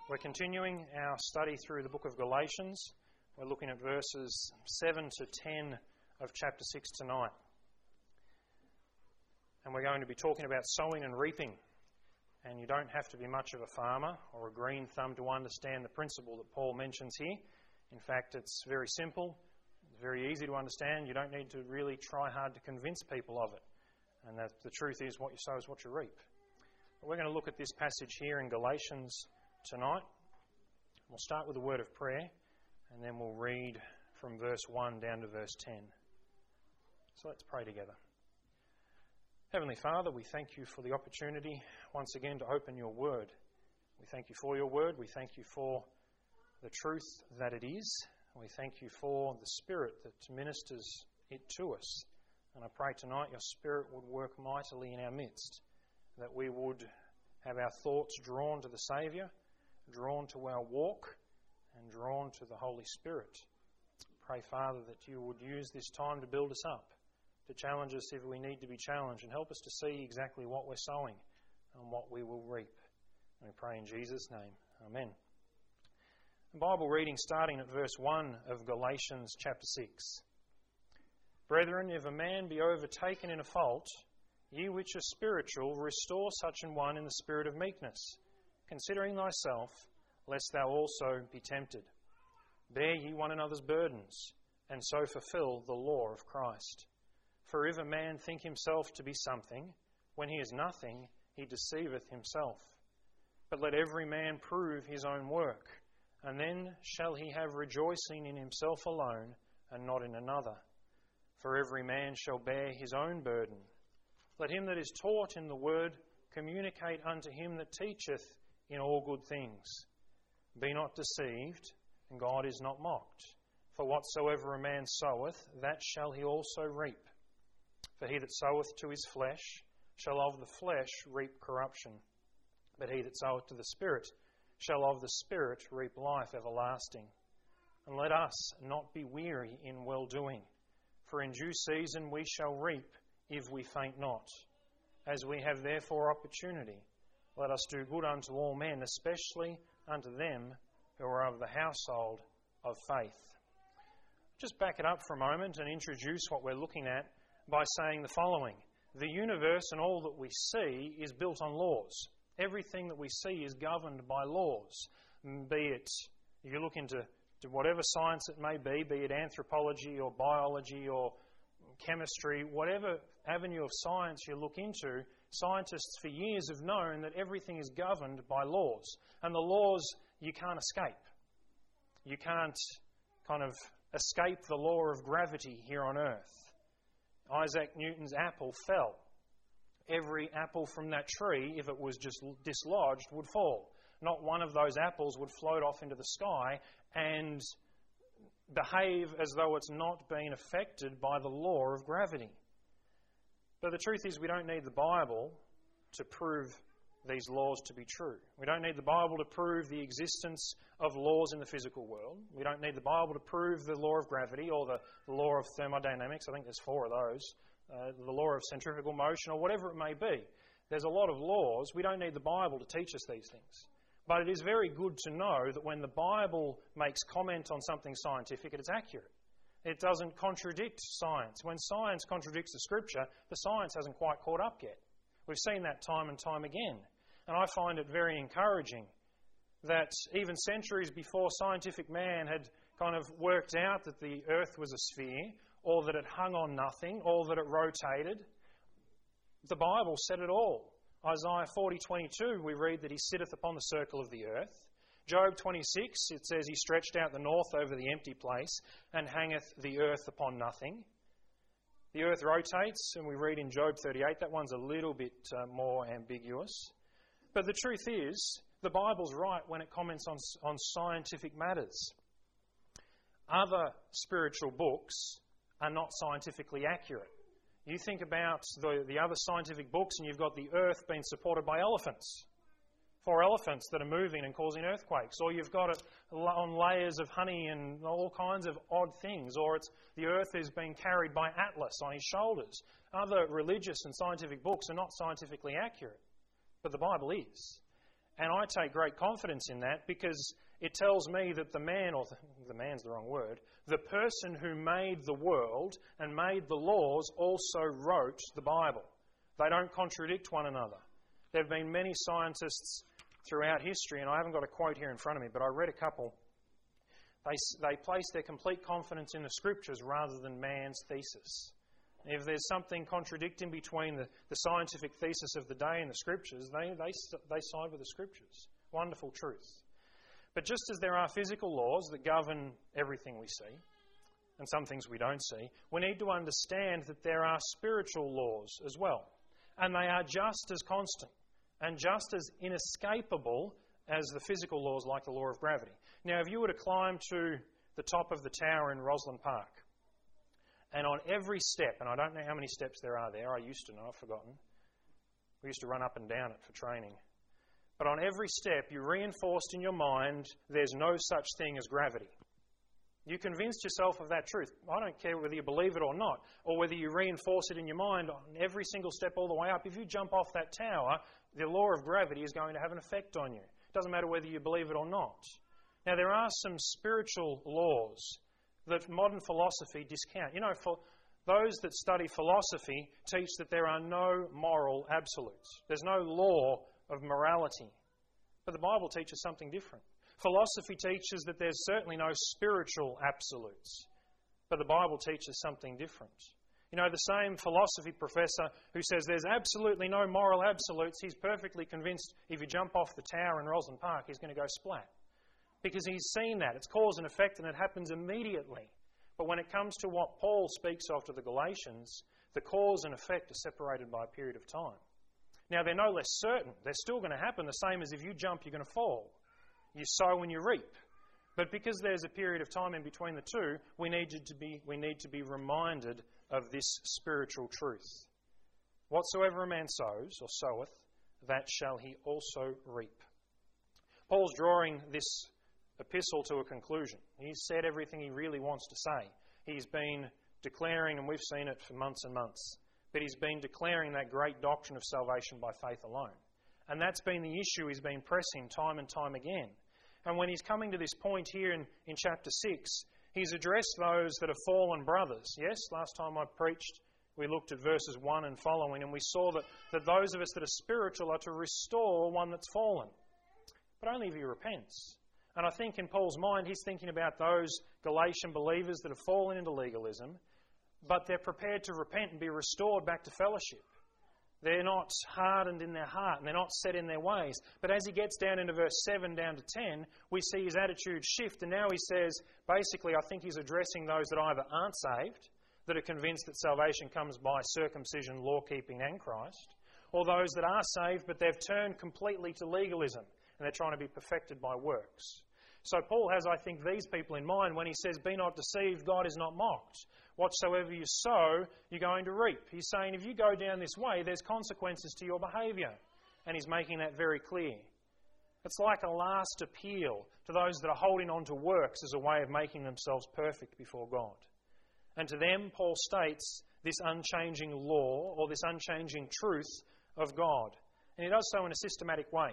We're continuing our study through the book of Galatians. We're looking at verses 7 to 10 of chapter 6 tonight. And we're going to be talking about sowing and reaping. And you don't have to be much of a farmer or a green thumb to understand the principle that Paul mentions here. In fact, it's very simple, very easy to understand. You don't need to really try hard to convince people of it. And that the truth is, what you sow is what you reap. But we're going to look at this passage here in Galatians tonight. We'll start with a word of prayer, and then we'll read from verse 1 down to verse 10. So let's pray together. Heavenly Father, we thank you for the opportunity once again to open your word. We thank you for your word. We thank you for the truth that it is. We thank you for the Spirit that ministers it to us. And I pray tonight your Spirit would work mightily in our midst, that we would have our thoughts drawn to the Saviour, drawn to our walk, and drawn to the Holy Spirit. Pray, Father, that you would use this time to build us up, to challenge us if we need to be challenged, and help us to see exactly what we're sowing and what we will reap. And we pray in Jesus' name. Amen. The Bible reading starting at verse 1 of Galatians chapter 6. Brethren, if a man be overtaken in a fault, ye which are spiritual, restore such an one in the spirit of meekness, considering thyself, lest thou also be tempted. Bear ye one another's burdens, and so fulfill the law of Christ. For if a man think himself to be something, when he is nothing, he deceiveth himself. But let every man prove his own work, and then shall he have rejoicing in himself alone, and not in another. For every man shall bear his own burden. Let him that is taught in the word communicate unto him that teacheth in all good things. Be not deceived, and God is not mocked. For whatsoever a man soweth, that shall he also reap. For he that soweth to his flesh shall of the flesh reap corruption. But he that soweth to the Spirit shall of the Spirit reap life everlasting. And let us not be weary in well-doing, for in due season we shall reap, if we faint not. As we have therefore opportunity, let us do good unto all men, especially unto them who are of the household of faith. Just back it up for a moment and introduce what we're looking at by saying the following. The universe and all that we see is built on laws. Everything that we see is governed by laws. Be it, if you look into whatever science it may be it anthropology or biology or chemistry, whatever avenue of science you look into, scientists for years have known that everything is governed by laws. And the laws you can't escape. You can't kind of escape the law of gravity here on earth. Isaac Newton's apple fell. Every apple from that tree, if it was just dislodged, would fall. Not one of those apples would float off into the sky and behave as though it's not being affected by the law of gravity. But the truth is, we don't need the Bible to prove these laws to be true. We don't need the Bible to prove the existence of laws in the physical world. We don't need the Bible to prove the law of gravity or the law of thermodynamics. I think there's 4 of those. The law of centrifugal motion or whatever it may be. There's a lot of laws. We don't need the Bible to teach us these things. But it is very good to know that when the Bible makes comment on something scientific, it's accurate. It doesn't contradict science. When science contradicts the Scripture, the science hasn't quite caught up yet. We've seen that time and time again. And I find it very encouraging that even centuries before scientific man had kind of worked out that the earth was a sphere, or that it hung on nothing, or that it rotated, the Bible said it all. Isaiah 40:22, we read that he sitteth upon the circle of the earth. Job 26, it says he stretched out the north over the empty place and hangeth the earth upon nothing. The earth rotates, and we read in Job 38, that one's a little bit more ambiguous. But the truth is, the Bible's right when it comments on scientific matters. Other spiritual books are not scientifically accurate. You think about the other scientific books and you've got the earth being supported by elephants. 4 elephants that are moving and causing earthquakes. Or you've got it on layers of honey and all kinds of odd things. Or it's the earth is being carried by Atlas on his shoulders. Other religious and scientific books are not scientifically accurate. But the Bible is. And I take great confidence in that because it tells me that the man, or the man's the wrong word, the person who made the world and made the laws also wrote the Bible. They don't contradict one another. There have been many scientists throughout history, and I haven't got a quote here in front of me, but I read a couple. They place their complete confidence in the Scriptures rather than man's thesis. If there's something contradicting between the scientific thesis of the day and the Scriptures, they side with the Scriptures. Wonderful truth. But just as there are physical laws that govern everything we see, and some things we don't see, we need to understand that there are spiritual laws as well. And they are just as constant and just as inescapable as the physical laws like the law of gravity. Now, if you were to climb to the top of the tower in Roslyn Park, and on every step, and I don't know how many steps there are there, I used to know, I've forgotten. We used to run up and down it for training. But on every step, you reinforced in your mind there's no such thing as gravity. You convinced yourself of that truth. I don't care whether you believe it or not, or whether you reinforce it in your mind on every single step all the way up. If you jump off that tower, the law of gravity is going to have an effect on you. It doesn't matter whether you believe it or not. Now, there are some spiritual laws that modern philosophy discount. You know, for those that study philosophy teach that there are no moral absolutes. There's no law of morality. But the Bible teaches something different. Philosophy teaches that there's certainly no spiritual absolutes. But the Bible teaches something different. You know, the same philosophy professor who says there's absolutely no moral absolutes, he's perfectly convinced if you jump off the tower in Roslyn Park, he's going to go splat. Because he's seen that. It's cause and effect and it happens immediately. But when it comes to what Paul speaks of to the Galatians, the cause and effect are separated by a period of time. Now, they're no less certain. They're still going to happen the same as if you jump, you're going to fall. You sow and you reap. But because there's a period of time in between the two, we need to be reminded of this spiritual truth. Whatsoever a man sows or soweth, that shall he also reap. Paul's drawing this epistle to a conclusion. He's said everything he really wants to say. He's been declaring, and we've seen it for months and months, but he's been declaring that great doctrine of salvation by faith alone. And that's been the issue he's been pressing time and time again. And when he's coming to this point here in chapter 6, he's addressed those that are fallen brothers. Yes, last time I preached, we looked at verses 1 and following, and we saw that those of us that are spiritual are to restore one that's fallen. But only if he repents. And I think in Paul's mind, he's thinking about those Galatian believers that have fallen into legalism, but they're prepared to repent and be restored back to fellowship. They're not hardened in their heart and they're not set in their ways. But as he gets down into verse 7 down to 10, we see his attitude shift. And now he says, basically, I think he's addressing those that either aren't saved, that are convinced that salvation comes by circumcision, law-keeping and Christ, or those that are saved but they've turned completely to legalism and they're trying to be perfected by works. So Paul has, I think, these people in mind when he says, be not deceived, God is not mocked. Whatsoever you sow, you're going to reap. He's saying if you go down this way, there's consequences to your behaviour. And he's making that very clear. It's like a last appeal to those that are holding on to works as a way of making themselves perfect before God. And to them, Paul states this unchanging law or this unchanging truth of God. And he does so in a systematic way.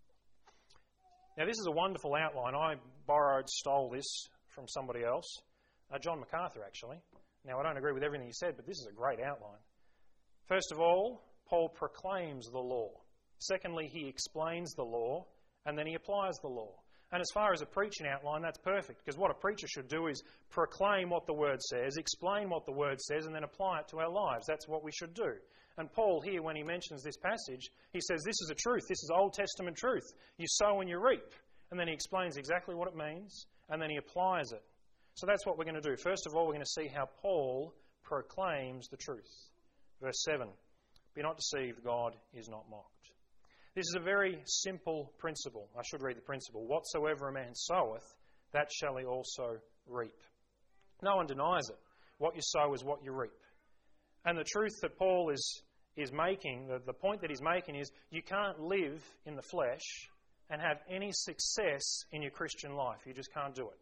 Now, this is a wonderful outline. I stole this from somebody else. John MacArthur, actually. Now, I don't agree with everything he said, but this is a great outline. First of all, Paul proclaims the law. Secondly, he explains the law, and then he applies the law. And as far as a preaching outline, that's perfect, because what a preacher should do is proclaim what the Word says, explain what the Word says, and then apply it to our lives. That's what we should do. And Paul here, when he mentions this passage, he says this is a truth, this is Old Testament truth. You sow and you reap. And then he explains exactly what it means, and then he applies it. So that's what we're going to do. First of all, we're going to see how Paul proclaims the truth. Verse 7, be not deceived, God is not mocked. This is a very simple principle. I should read the principle. Whatsoever a man soweth, that shall he also reap. No one denies it. What you sow is what you reap. And the truth that Paul is making, the point that he's making is you can't live in the flesh and have any success in your Christian life. You just can't do it.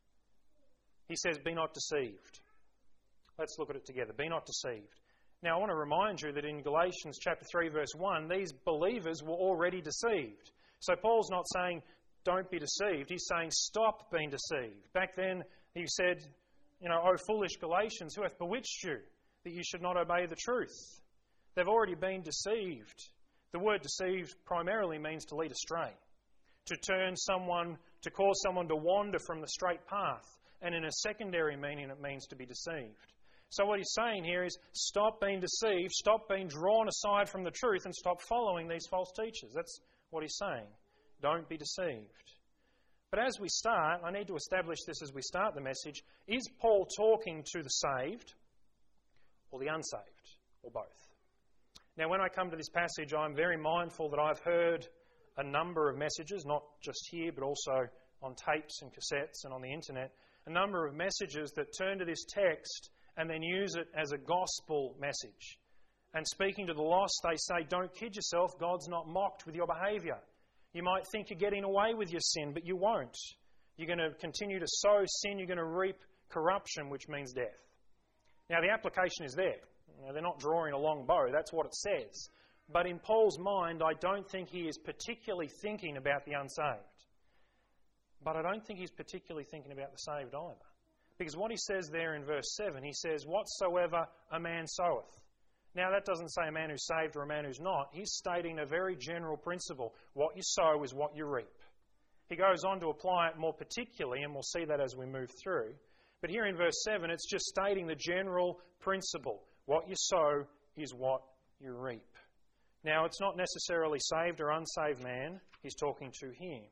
He says, be not deceived. Let's look at it together. Be not deceived. Now, I want to remind you that in Galatians chapter 3, verse 1, these believers were already deceived. So Paul's not saying, don't be deceived. He's saying, stop being deceived. Back then, he said, O foolish Galatians, who hath bewitched you, that you should not obey the truth? They've already been deceived. The word deceived primarily means to lead astray, to cause someone to wander from the straight path. And in a secondary meaning, it means to be deceived. So what he's saying here is, stop being deceived, stop being drawn aside from the truth, and stop following these false teachers. That's what he's saying. Don't be deceived. But as we start, I need to establish this as we start the message. Is Paul talking to the saved or the unsaved, or both? Now, when I come to this passage, I'm very mindful that I've heard a number of messages, not just here, but also on tapes and cassettes and on the internet, a number of messages that turn to this text and then use it as a gospel message. And speaking to the lost, they say, don't kid yourself, God's not mocked with your behaviour. You might think you're getting away with your sin, but you won't. You're going to continue to sow sin, you're going to reap corruption, which means death. Now, the application is there. They're not drawing a long bow, that's what it says. But in Paul's mind, I don't think he is particularly thinking about the unsaved. But I don't think he's particularly thinking about the saved either. Because what he says there in verse 7, he says, whatsoever a man soweth. Now, that doesn't say a man who's saved or a man who's not. He's stating a very general principle. What you sow is what you reap. He goes on to apply it more particularly, and we'll see that as we move through. But here in verse 7, it's just stating the general principle. What you sow is what you reap. Now, it's not necessarily saved or unsaved man he's talking to here.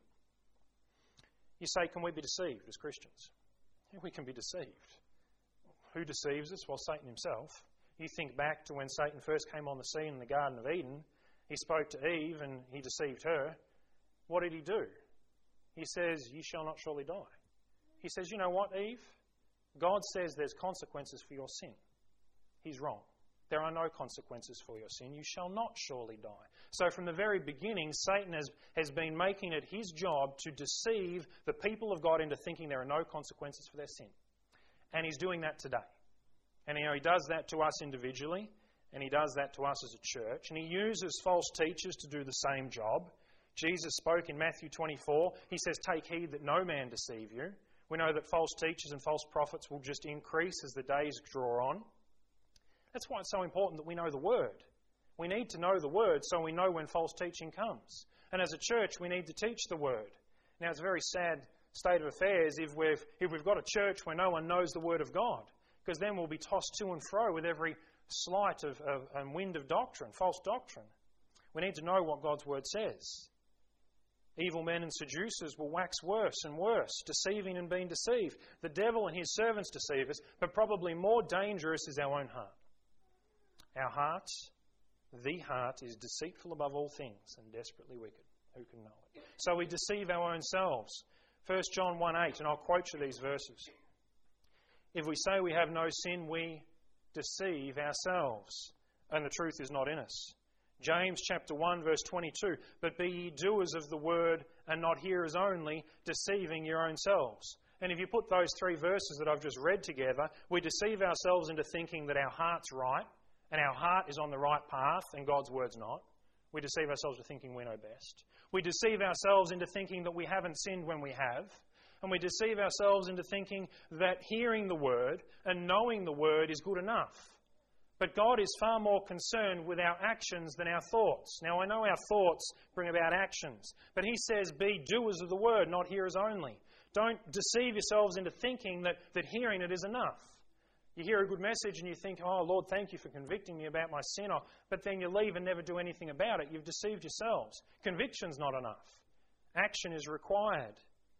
You say, can we be deceived as Christians? Yeah, we can be deceived. Who deceives us? Well, Satan himself. You think back to when Satan first came on the scene in the Garden of Eden. He spoke to Eve and he deceived her. What did he do? He says, you shall not surely die. He says, you know what, Eve? God says there's consequences for your sin. He's wrong. There are no consequences for your sin. You shall not surely die. So from the very beginning, Satan has been making it his job to deceive the people of God into thinking there are no consequences for their sin. And he's doing that today. And he does that to us individually, and he does that to us as a church. And he uses false teachers to do the same job. Jesus spoke in Matthew 24. He says, take heed that no man deceive you. We know that false teachers and false prophets will just increase as the days draw on. That's why it's so important that we know the Word. We need to know the Word so we know when false teaching comes. And as a church, we need to teach the Word. Now, it's a very sad state of affairs if we've got a church where no one knows the Word of God, because then we'll be tossed to and fro with every sleight and wind of doctrine, false doctrine. We need to know what God's Word says. Evil men and seducers will wax worse and worse, deceiving and being deceived. The devil and his servants deceive us, but probably more dangerous is our own heart. Our heart, the heart, is deceitful above all things and desperately wicked. Who can know it? So we deceive our own selves. 1 John 1:8, and I'll quote you these verses. If we say we have no sin, we deceive ourselves, and the truth is not in us. James chapter 1, verse 22, but be ye doers of the word, and not hearers only, deceiving your own selves. And if you put those three verses that I've just read together, we deceive ourselves into thinking that our heart's right, and our heart is on the right path, and God's word's not. We deceive ourselves into thinking we know best. We deceive ourselves into thinking that we haven't sinned when we have. And we deceive ourselves into thinking that hearing the word and knowing the word is good enough. But God is far more concerned with our actions than our thoughts. Now, I know our thoughts bring about actions, but he says, be doers of the word, not hearers only. Don't deceive yourselves into thinking that hearing it is enough. You hear a good message and you think, oh, Lord, thank you for convicting me about my sin. But then you leave and never do anything about it. You've deceived yourselves. Conviction's not enough. Action is required.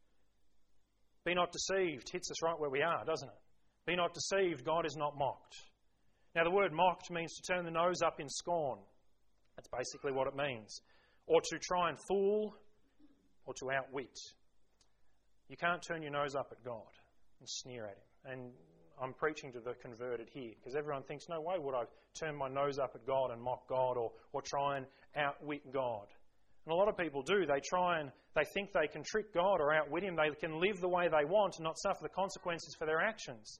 Be not deceived hits us right where we are, doesn't it? Be not deceived, God is not mocked. Now, the word mocked means to turn the nose up in scorn. That's basically what it means. Or to try and fool, or to outwit. You can't turn your nose up at God and sneer at Him. And I'm preaching to the converted here, because everyone thinks, no way would I turn my nose up at God and mock God, or try and outwit God. And a lot of people do. They think they can trick God or outwit Him. They can live the way they want and not suffer the consequences for their actions.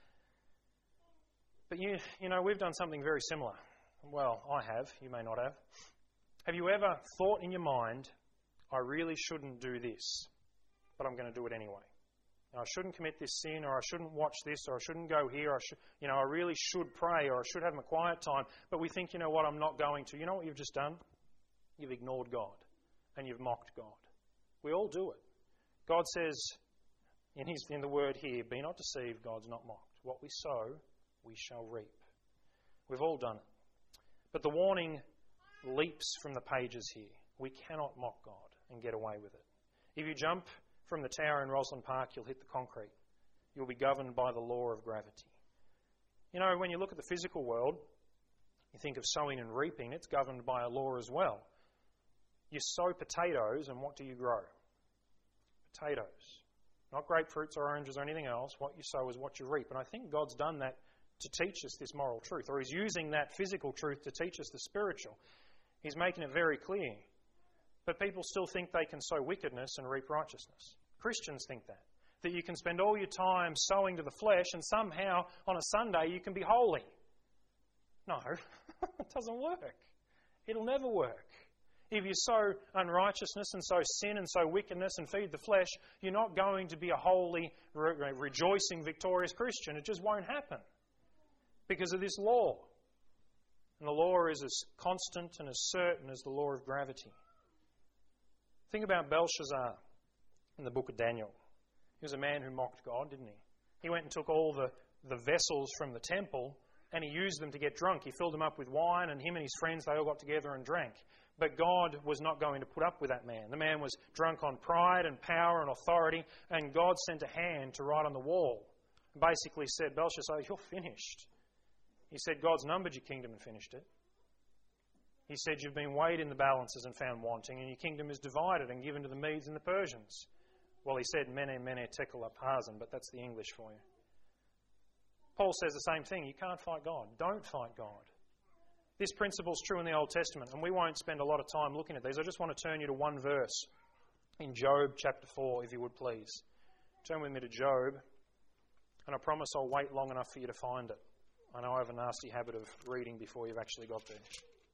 But you know, we've done something very similar. Well, I have. You may not have. Have you ever thought in your mind, I really shouldn't do this, but I'm going to do it anyway. I shouldn't commit this sin, or I shouldn't watch this, or I shouldn't go here, I really should pray, or I should have my quiet time. But we think, you know what, I'm not going to. You know what you've just done? You've ignored God, and you've mocked God. We all do it. God says in the word here, be not deceived, God's not mocked. What we sow, we shall reap. We've all done it. But the warning leaps from the pages here. We cannot mock God and get away with it. If you jump from the tower in Roslyn Park, you'll hit the concrete. You'll be governed by the law of gravity. You know, when you look at the physical world, you think of sowing and reaping, it's governed by a law as well. You sow potatoes, and what do you grow? Potatoes. Not grapefruits or oranges or anything else. What you sow is what you reap. And I think God's done that to teach us this moral truth, or He's using that physical truth to teach us the spiritual. He's making it very clear. But people still think they can sow wickedness and reap righteousness. Christians think that you can spend all your time sowing to the flesh and somehow on a Sunday you can be holy. No, it doesn't work. It'll never work. If you sow unrighteousness and sow sin and sow wickedness and feed the flesh, you're not going to be a holy, rejoicing, victorious Christian. It just won't happen because of this law. And the law is as constant and as certain as the law of gravity. Think about Belshazzar in the book of Daniel. He was a man who mocked God, didn't he? He went and took all the vessels from the temple and he used them to get drunk. He filled them up with wine, and him and his friends, they all got together and drank. But God was not going to put up with that man. The man was drunk on pride and power and authority, and God sent a hand to write on the wall and basically said, Belshazzar, you're finished. He said, God's numbered your kingdom and finished it. He said, you've been weighed in the balances and found wanting, and your kingdom is divided and given to the Medes and the Persians. Well, he said, mene, mene, tekel, upharsin, but that's the English for you. Paul says the same thing. You can't fight God. Don't fight God. This principle is true in the Old Testament, and we won't spend a lot of time looking at these. I just want to turn you to one verse in Job chapter 4, if you would please. Turn with me to Job, and I promise I'll wait long enough for you to find it. I know I have a nasty habit of reading before you've actually got there.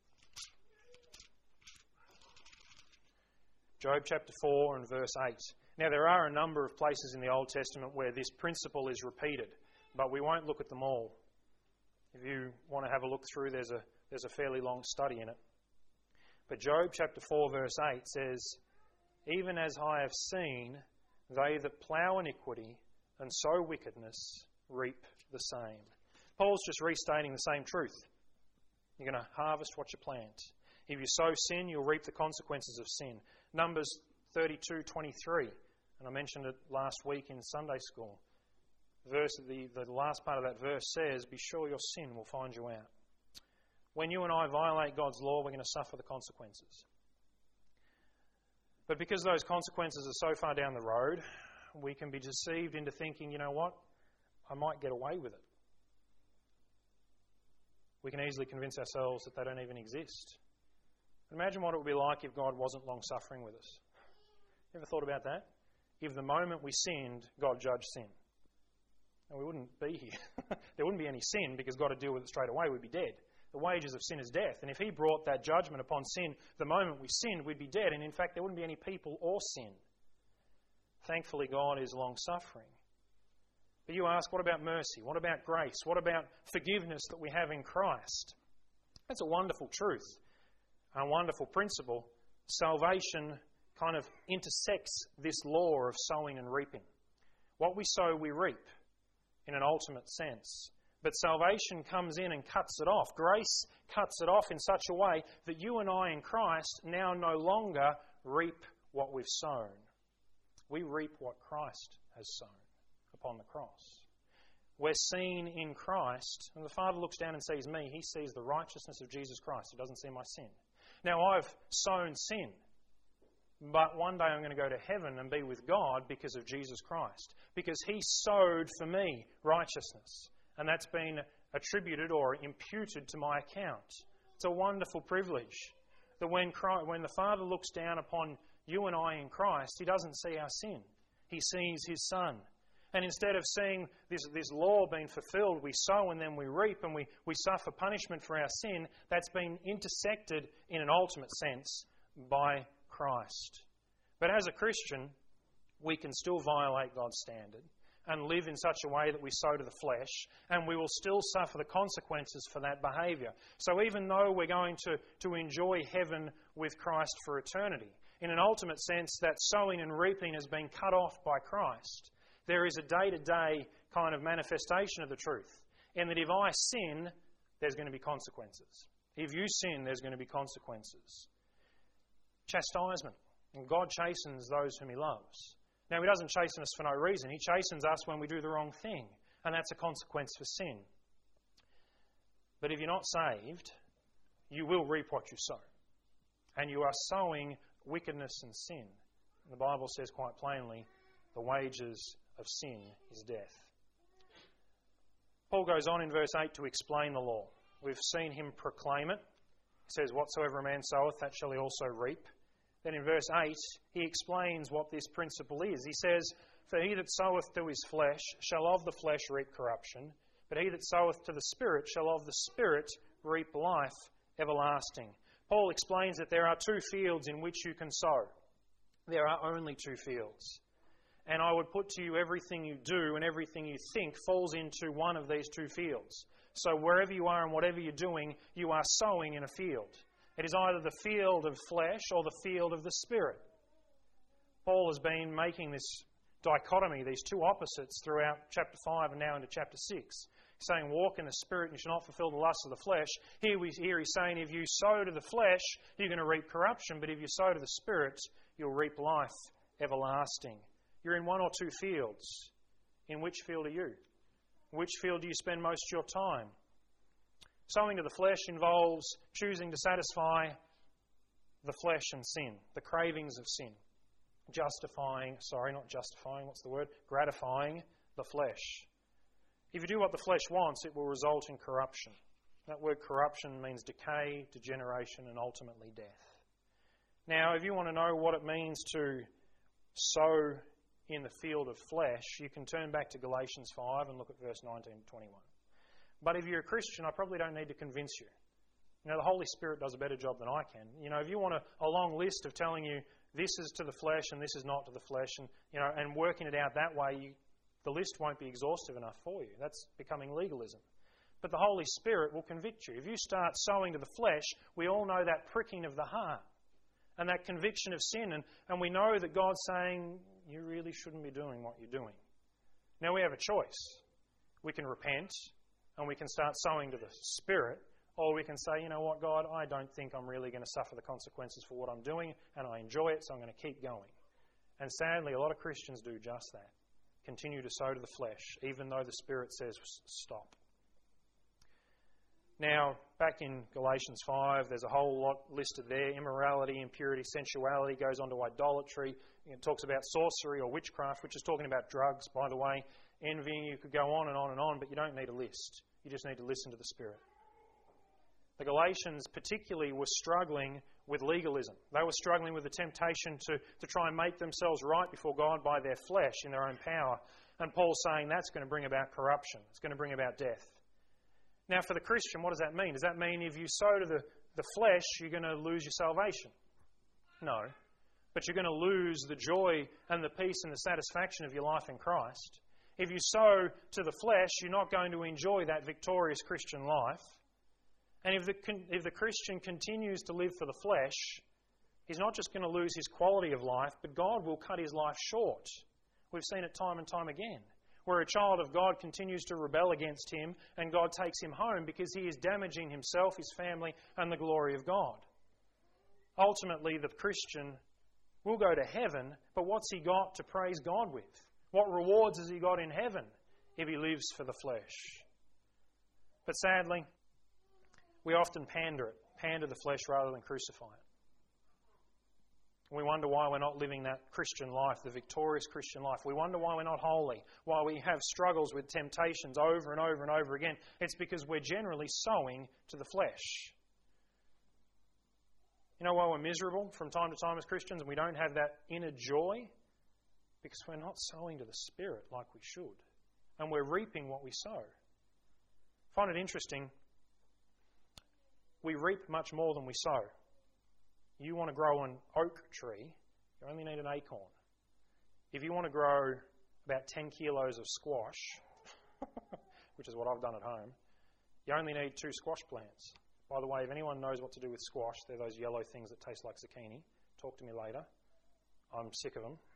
Job chapter 4 and verse 8. Now, there are a number of places in the Old Testament where this principle is repeated, but we won't look at them all. If you want to have a look through, there's a fairly long study in it. But Job chapter 4 verse 8 says, even as I have seen, they that plough iniquity and sow wickedness reap the same. Paul's just restating the same truth. You're going to harvest what you plant. If you sow sin, you'll reap the consequences of sin. Numbers 32:23, and I mentioned it last week in Sunday school. The last part of that verse says, be sure your sin will find you out. When you and I violate God's law, we're going to suffer the consequences. But because those consequences are so far down the road, we can be deceived into thinking, you know what, I might get away with it. We can easily convince ourselves that they don't even exist. Imagine what it would be like if God wasn't long-suffering with us. Ever thought about that? If the moment we sinned, God judged sin. And we wouldn't be here. There wouldn't be any sin because God would deal with it straight away. We'd be dead. The wages of sin is death. And if He brought that judgment upon sin the moment we sinned, we'd be dead. And in fact, there wouldn't be any people or sin. Thankfully, God is long-suffering. But you ask, what about mercy? What about grace? What about forgiveness that we have in Christ? That's a wonderful truth, a wonderful principle. Salvation kind of intersects this law of sowing and reaping. What we sow, we reap in an ultimate sense. But salvation comes in and cuts it off. Grace cuts it off in such a way that you and I in Christ now no longer reap what we've sown. We reap what Christ has sown upon the cross. We're seen in Christ, and the Father looks down and sees me. He sees the righteousness of Jesus Christ. He doesn't see my sin. Now, I've sown sin, but one day I'm going to go to heaven and be with God because of Jesus Christ, because He sowed for me righteousness, and that's been attributed or imputed to my account. It's a wonderful privilege that when the Father looks down upon you and I in Christ, He doesn't see our sin. He sees His Son. And instead of seeing this law being fulfilled, we sow and then we reap and we suffer punishment for our sin. That's been intersected in an ultimate sense by Christ. But as a Christian, we can still violate God's standard and live in such a way that we sow to the flesh, and we will still suffer the consequences for that behaviour. So even though we're going to enjoy heaven with Christ for eternity, in an ultimate sense, that sowing and reaping has been cut off by Christ. There is a day-to-day kind of manifestation of the truth, in that if I sin, there's going to be consequences. If you sin, there's going to be consequences. Chastisement. And God chastens those whom He loves. Now, He doesn't chasten us for no reason. He chastens us when we do the wrong thing, and that's a consequence for sin. But if you're not saved, you will reap what you sow. And you are sowing wickedness and sin. And the Bible says quite plainly, the wages of sin is death. Paul goes on in verse 8 to explain the law. We've seen him proclaim it. He says, whatsoever a man soweth, that shall he also reap. Then in verse 8, he explains what this principle is. He says, for he that soweth to his flesh shall of the flesh reap corruption, but he that soweth to the Spirit shall of the Spirit reap life everlasting. Paul explains that there are two fields in which you can sow. There are only two fields. And I would put to you, everything you do and everything you think falls into one of these two fields. So wherever you are and whatever you're doing, you are sowing in a field. It is either the field of flesh or the field of the Spirit. Paul has been making this dichotomy, these two opposites, throughout chapter 5 and now into chapter 6. He's saying, walk in the Spirit and you shall not fulfill the lusts of the flesh. Here he's saying, if you sow to the flesh, you're going to reap corruption, but if you sow to the Spirit, you'll reap life everlasting. You're in one or two fields. In which field are you? Which field do you spend most of your time? Sowing to the flesh involves choosing to satisfy the flesh and sin, the cravings of sin. Gratifying the flesh. If you do what the flesh wants, it will result in corruption. That word corruption means decay, degeneration, and ultimately death. Now, if you want to know what it means to sow in the field of flesh, you can turn back to Galatians 5 and look at verse 19 to 21. But if you're a Christian, I probably don't need to convince you. You know, the Holy Spirit does a better job than I can. You know, if you want a long list of telling you this is to the flesh and this is not to the flesh, and working it out that way, the list won't be exhaustive enough for you. That's becoming legalism. But the Holy Spirit will convict you. If you start sowing to the flesh, we all know that pricking of the heart and that conviction of sin, and we know that God's saying, you really shouldn't be doing what you're doing. Now we have a choice. We can repent and we can start sowing to the Spirit, or we can say, you know what, God, I don't think I'm really going to suffer the consequences for what I'm doing, and I enjoy it, so I'm going to keep going. And sadly, a lot of Christians do just that. Continue to sow to the flesh, even though the Spirit says stop. Now, back in Galatians 5, there's a whole lot listed there. Immorality, impurity, sensuality, goes on to idolatry. It talks about sorcery or witchcraft, which is talking about drugs, by the way. Envying, you could go on and on and on, but you don't need a list. You just need to listen to the Spirit. The Galatians particularly were struggling with legalism. They were struggling with the temptation to try and make themselves right before God by their flesh in their own power. And Paul's saying that's going to bring about corruption. It's going to bring about death. Now, for the Christian, what does that mean? Does that mean if you sow to the flesh, you're going to lose your salvation? No. But you're going to lose the joy and the peace and the satisfaction of your life in Christ. If you sow to the flesh, you're not going to enjoy that victorious Christian life. And if the Christian continues to live for the flesh, he's not just going to lose his quality of life, but God will cut his life short. We've seen it time and time again, where a child of God continues to rebel against him and God takes him home because he is damaging himself, his family, and the glory of God. Ultimately, the Christian will go to heaven, but what's he got to praise God with? What rewards has he got in heaven if he lives for the flesh? But sadly, we often pander the flesh rather than crucify it. We wonder why we're not living that Christian life, the victorious Christian life. We wonder why we're not holy, why we have struggles with temptations over and over and over again. It's because we're generally sowing to the flesh. You know why we're miserable from time to time as Christians and we don't have that inner joy? Because we're not sowing to the Spirit like we should. And we're reaping what we sow. I find it interesting. We reap much more than we sow. You want to grow an oak tree, You only need an acorn. If you want to grow about 10 kilos of squash, which is what I've done at home, you only need 2 squash plants. By the way, if anyone knows what to do with squash, they're those yellow things that taste like zucchini. Talk to me later. I'm sick of them.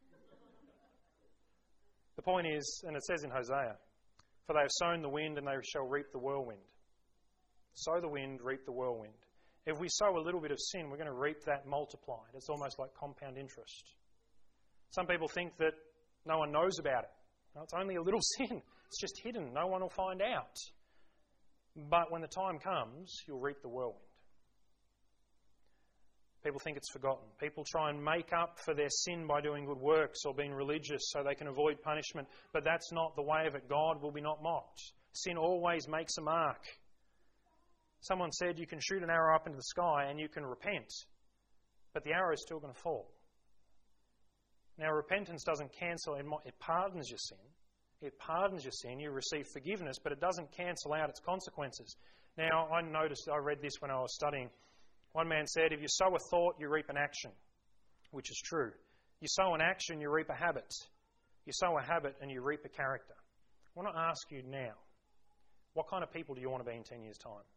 The point is, and it says in Hosea, for they have sown the wind and they shall reap the whirlwind. Sow the wind, reap the whirlwind. If we sow a little bit of sin, we're going to reap that multiplied. It's almost like compound interest. Some people think that no one knows about it. No, it's only a little sin. It's just hidden. No one will find out. But when the time comes, you'll reap the whirlwind. People think it's forgotten. People try and make up for their sin by doing good works or being religious so they can avoid punishment. But that's not the way of it. God will be not mocked. Sin always makes a mark. Someone said you can shoot an arrow up into the sky and you can repent, but the arrow is still going to fall. Now, repentance doesn't cancel, it pardons your sin. It pardons your sin, you receive forgiveness, but it doesn't cancel out its consequences. Now, I read this when I was studying. One man said, if you sow a thought, you reap an action, which is true. You sow an action, you reap a habit. You sow a habit and you reap a character. I want to ask you now, what kind of people do you want to be in 10 years' time?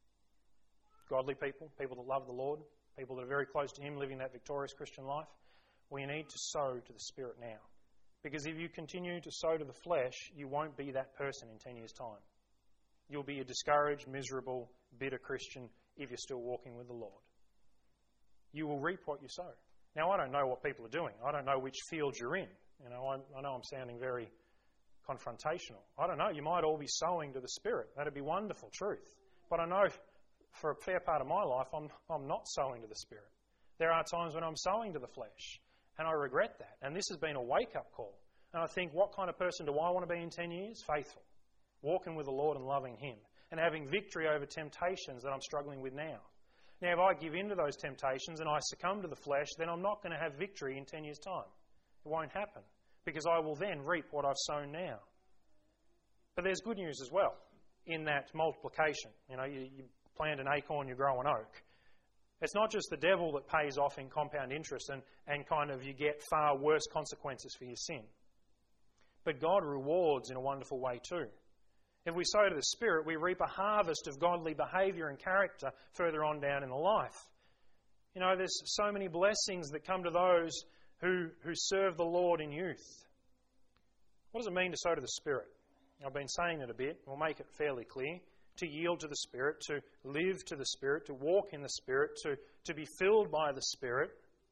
Godly people, people that love the Lord, people that are very close to Him, living that victorious Christian life. We need to sow to the Spirit now. Because if you continue to sow to the flesh, you won't be that person in 10 years' time. You'll be a discouraged, miserable, bitter Christian if you're still walking with the Lord. You will reap what you sow. Now, I don't know what people are doing. I don't know which field you're in. I know I'm sounding very confrontational. I don't know. You might all be sowing to the Spirit. That'd be wonderful truth. But I know for a fair part of my life, I'm not sowing to the Spirit. There are times when I'm sowing to the flesh, and I regret that. And this has been a wake-up call. And I think, what kind of person do I want to be in 10 years? Faithful. Walking with the Lord and loving Him. And having victory over temptations that I'm struggling with now. Now, if I give in to those temptations and I succumb to the flesh, then I'm not going to have victory in 10 years' time. It won't happen. Because I will then reap what I've sown now. But there's good news as well in that multiplication. You plant an acorn, you grow an oak. It's not just the devil that pays off in compound interest and kind of you get far worse consequences for your sin. But God rewards in a wonderful way too. If we sow to the Spirit, we reap a harvest of godly behaviour and character further on down in the life. There's so many blessings that come to those who serve the Lord in youth. What does it mean to sow to the Spirit? I've been saying it a bit. We'll make it fairly clear. To yield to the Spirit, to live to the Spirit, to walk in the Spirit, to be filled by the Spirit.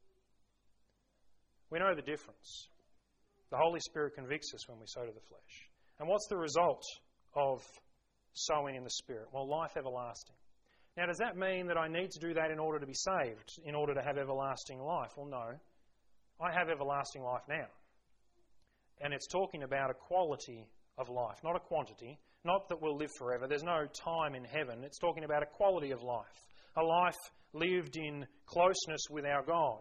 We know the difference. The Holy Spirit convicts us when we sow to the flesh. And what's the result of sowing in the Spirit? Well, life everlasting. Now, does that mean that I need to do that in order to be saved, in order to have everlasting life? Well, no. I have everlasting life now. And it's talking about a quality of life, not a quantity. Not that we'll live forever. There's no time in heaven. It's talking about a quality of life. A life lived in closeness with our God.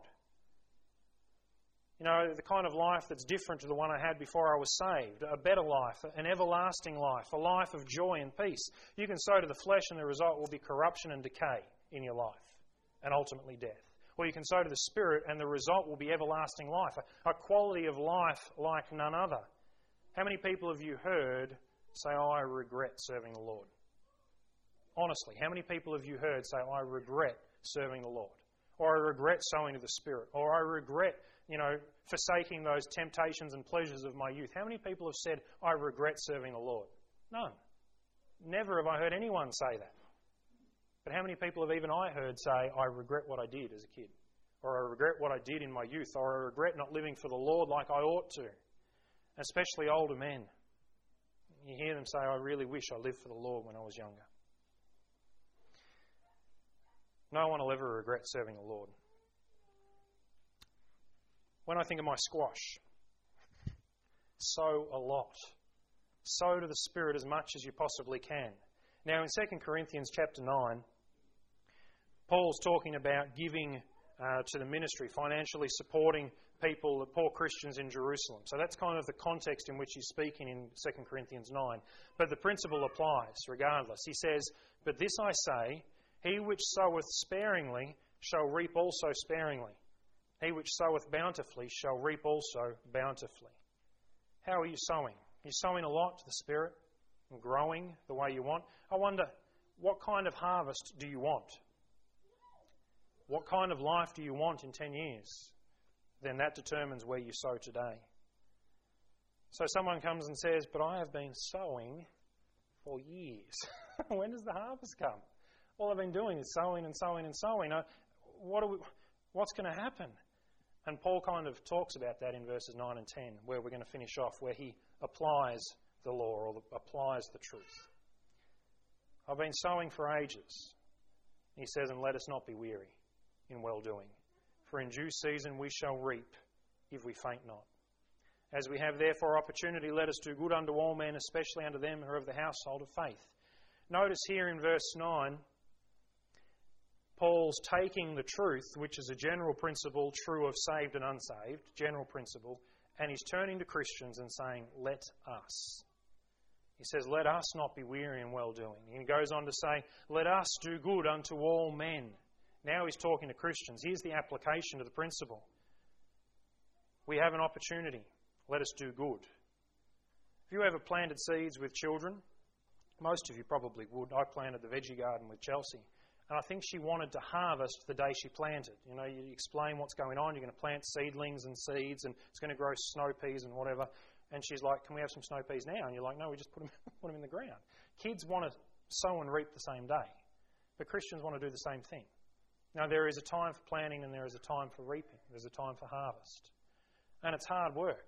The kind of life that's different to the one I had before I was saved. A better life, an everlasting life, a life of joy and peace. You can sow to the flesh and the result will be corruption and decay in your life and ultimately death. Or you can sow to the Spirit and the result will be everlasting life. A quality of life like none other. How many people have you heard say, I regret serving the Lord? Honestly, how many people have you heard say, I regret serving the Lord? Or I regret sowing to the Spirit? Or I regret, forsaking those temptations and pleasures of my youth? How many people have said, I regret serving the Lord? None. Never have I heard anyone say that. But how many people have even I heard say, I regret what I did as a kid? Or I regret what I did in my youth? Or I regret not living for the Lord like I ought to? Especially older men. You hear them say, I really wish I lived for the Lord when I was younger. No one will ever regret serving the Lord. When I think of my squash, sow a lot. Sow to the Spirit as much as you possibly can. Now in 2 Corinthians chapter 9, Paul's talking about giving to the ministry, financially supporting people, the poor Christians in Jerusalem. So that's kind of the context in which he's speaking in 2 Corinthians 9. But the principle applies regardless. He says, but this I say, he which soweth sparingly shall reap also sparingly. He which soweth bountifully shall reap also bountifully. How are you sowing? Are you sowing a lot to the Spirit and growing the way you want? I wonder, what kind of harvest do you want? What kind of life do you want in 10 years? Then that determines where you sow today. So someone comes and says, but I have been sowing for years. When does the harvest come? All I've been doing is sowing and sowing and sowing. What's going to happen? And Paul kind of talks about that in verses 9 and 10, where we're going to finish off, where he applies the law or applies the truth. I've been sowing for ages. He says, and let us not be weary in well-doing. For in due season we shall reap if we faint not. As we have therefore opportunity, let us do good unto all men, especially unto them who are of the household of faith. Notice here in verse 9, Paul's taking the truth, which is a general principle, true of saved and unsaved, general principle, and he's turning to Christians and saying, let us. He says, let us not be weary in well-doing. He goes on to say, let us do good unto all men. Now he's talking to Christians. Here's the application to the principle. We have an opportunity. Let us do good. Have you ever planted seeds with children? Most of you probably would. I planted the veggie garden with Chelsea. And I think she wanted to harvest the day she planted. You know, you explain what's going on. You're going to plant seedlings and seeds and it's going to grow snow peas and whatever. And she's like, can we have some snow peas now? And you're like, no, we just put them in the ground. Kids want to sow and reap the same day. But Christians want to do the same thing. Now, there is a time for planting and there is a time for reaping. There's a time for harvest. And it's hard work.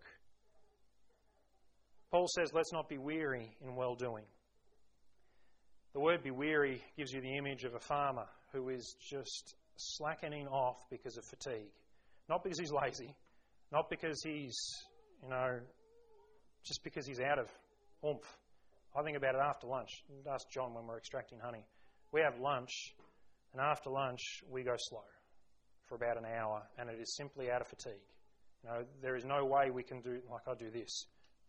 Paul says, let's not be weary in well-doing. The word be weary gives you the image of a farmer who is just slackening off because of fatigue. Not because he's lazy, not because he's, just because he's out of oomph. I think about it after lunch. Ask John when we're extracting honey. We have lunch, and after lunch we go slow for about an hour, and it is simply out of fatigue. There is no way we can do, like I do this.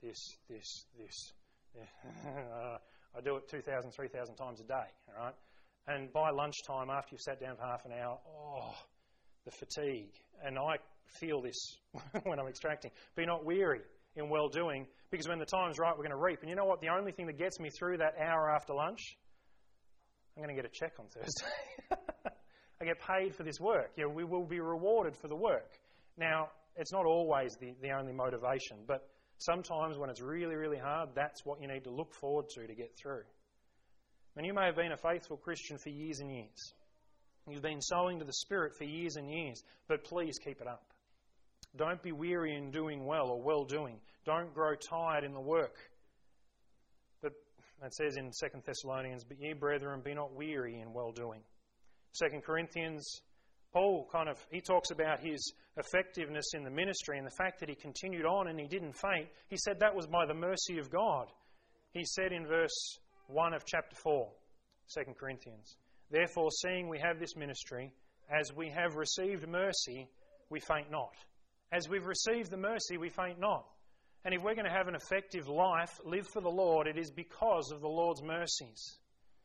I do it 2,000, 3,000 times a day, all right? And by lunchtime, after you've sat down for half an hour, the fatigue. And I feel this when I'm extracting. Be not weary in well-doing, because when the time's right, we're going to reap. And you know what? The only thing that gets me through that hour after lunch, I'm going to get a check on Thursday. I get paid for this work. We will be rewarded for the work. Now, it's not always the only motivation, but sometimes when it's really, really hard, that's what you need to look forward to get through. And you may have been a faithful Christian for years and years. You've been sowing to the Spirit for years and years, but please keep it up. Don't be weary in doing well or well-doing. Don't grow tired in the work. But it says in 2 Thessalonians, but ye, brethren, be not weary in well-doing. 2 Corinthians, Paul he talks about his effectiveness in the ministry and the fact that he continued on and he didn't faint. He said that was by the mercy of God. He said in verse 1 of chapter 4, 2 Corinthians, therefore, seeing we have this ministry, as we have received mercy, we faint not. As we've received the mercy, we faint not. And if we're going to have an effective life, live for the Lord, it is because of the Lord's mercies.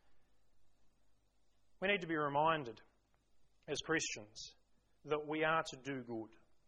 We need to be reminded as Christians that we are to do good.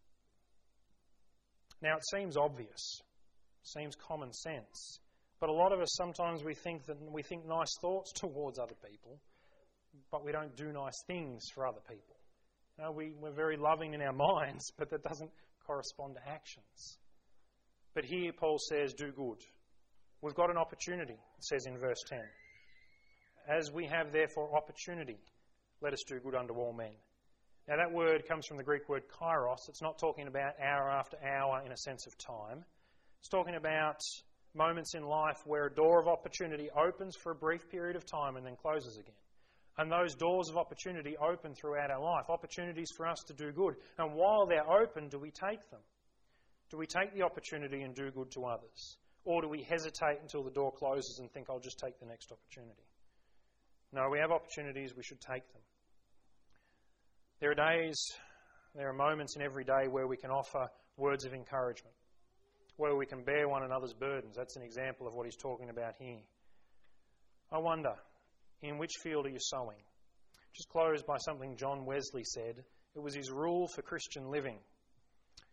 Now, it seems obvious, seems common sense, but a lot of us sometimes we think nice thoughts towards other people, but we don't do nice things for other people. We're very loving in our minds, but that doesn't correspond to actions. But here Paul says, do good. We've got an opportunity, it says in verse 10. As we have therefore opportunity, let us do good unto all men. Now that word comes from the Greek word kairos. It's not talking about hour after hour in a sense of time. It's talking about moments in life where a door of opportunity opens for a brief period of time and then closes again. And those doors of opportunity open throughout our life, opportunities for us to do good. And while they're open, do we take them? Do we take the opportunity and do good to others? Or do we hesitate until the door closes and think, I'll just take the next opportunity? No, we have opportunities, we should take them. There are moments in every day where we can offer words of encouragement, where we can bear one another's burdens. That's an example of what he's talking about here. I wonder, in which field are you sowing? Just close by something John Wesley said. It was his rule for Christian living.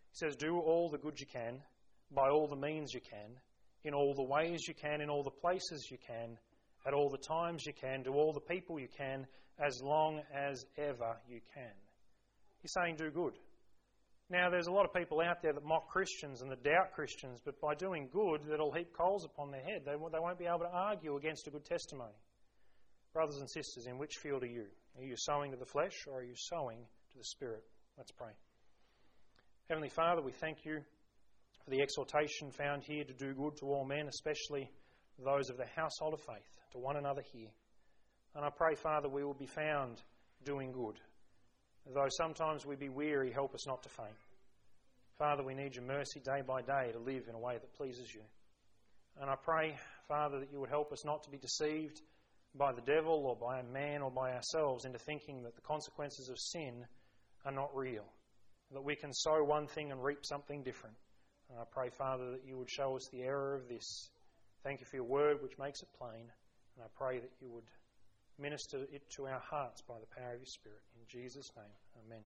He says, do all the good you can, by all the means you can, in all the ways you can, in all the places you can, at all the times you can, to all the people you can, as long as ever you can. He's saying do good. Now, there's a lot of people out there that mock Christians and that doubt Christians, but by doing good, that'll heap coals upon their head. They won't be able to argue against a good testimony. Brothers and sisters, in which field are you? Are you sowing to the flesh, or are you sowing to the Spirit? Let's pray. Heavenly Father, we thank you for the exhortation found here to do good to all men, especially those of the household of faith, to one another here. And I pray, Father, we will be found doing good. Though sometimes we be weary, help us not to faint. Father, we need your mercy day by day to live in a way that pleases you. And I pray, Father, that you would help us not to be deceived by the devil or by a man or by ourselves into thinking that the consequences of sin are not real, that we can sow one thing and reap something different. And I pray, Father, that you would show us the error of this. Thank you for your word, which makes it plain. And I pray that you would minister it to our hearts by the power of your Spirit. In Jesus' name, amen.